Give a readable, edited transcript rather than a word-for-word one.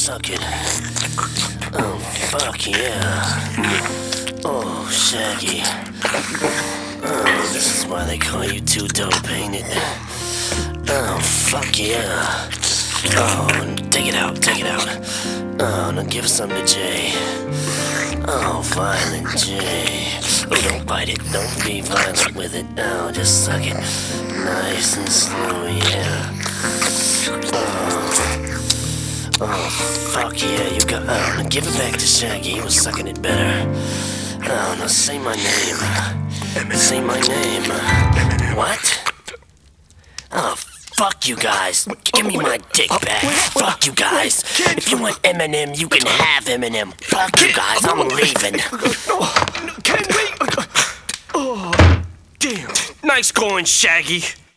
suck it. Oh, fuck yeah. Oh, Shaggy. Oh, this is why they call you Too Dope, ain't it? Oh, fuck yeah. Oh, take it out, take it out. Oh, now give some to Jay. Oh, Violent J. Oh, don't bite it, don't be violent with it. Oh, just suck it. Nice and slow, yeah. Oh, fuck yeah, you got... Oh, now give it back to Shaggy, he was sucking it better. Oh, now say my name. Say my name. What? Oh, fuck you guys. Give me my dick back. Fuck you guys. If you want Eminem, you can have Eminem. Fuck you guys, I'm leaving. Ken, wait! Oh, damn. Nice going, Shaggy.